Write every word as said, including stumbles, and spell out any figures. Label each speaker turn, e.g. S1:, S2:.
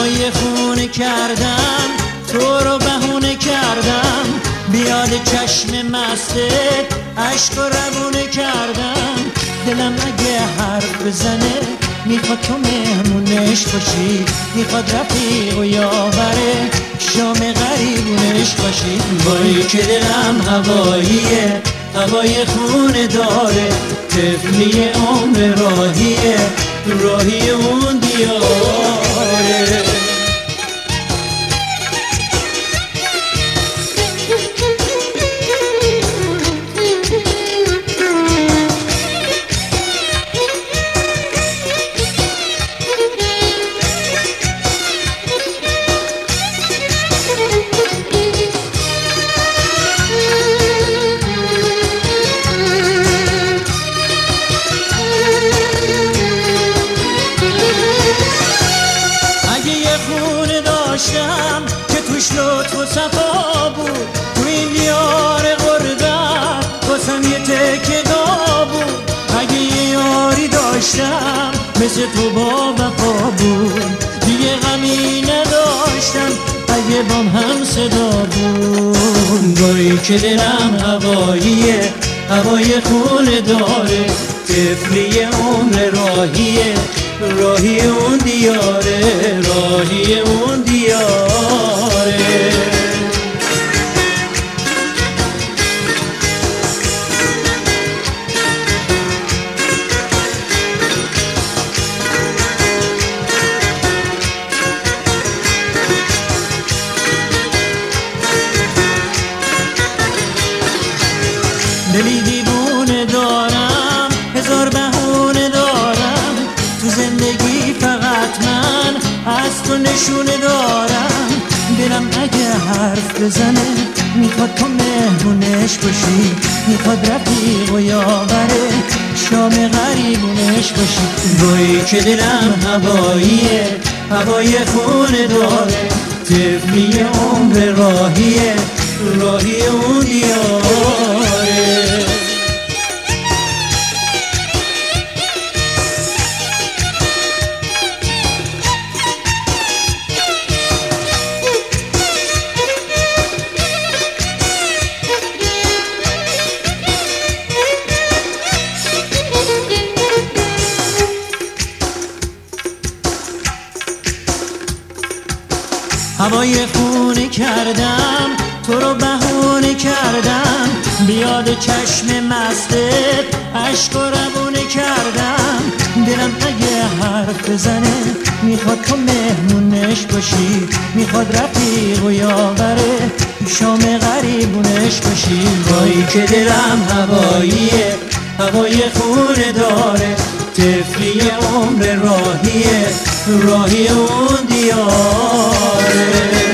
S1: هوای خونه کردم، تو رو بهونه کردم، بیاد چشم مستت عشق و روونه کردم. دلم اگه حرف بزنه میخواد تو مهمونش باشی، میخواد رفیق و یاوره شام غریبونش باشی. وای که دلم هواییه، هوای خونه داره، طفلی عمر راهیه، راهی اون دیاره. که توش لطف و صفا بود، تو این دیار غربت واسم یه تکه گا بود. اگه یه یاری داشتم مثل تو با وفا بود، دیگه غمی نداشتم اگه بام هم صدا بود. وای که دلم هواییه، هوای خونه داره، طفلی عمر راهیه، راهی اون دیاره، راهی اون دیاره. دلی دیوونه دارم، هزار بهونه دارم، تو زندگی فقط من از تو نشونه دارم. دلم اگه حرف بزنه میخواد تو مهمونش باشی، میخواد رفیق و یاوره شام غریبونش باشی. وای که دلم هواییه، هوای خونه داره، طفلی عمر راهیه، راهی اون دیاره. هوای خونه کردم، تو رو بهونه کردم، بیاد چشم مستت عشق و روونه کردم. دلم اگه حرف بزنه میخواد تو مهمونش باشی، میخواد رفیق و یاوره شام غریبونش باشی. وای که دلم هواییه، هوای خونه داره، طفلی عمر راهیه، راهی اون دیاره.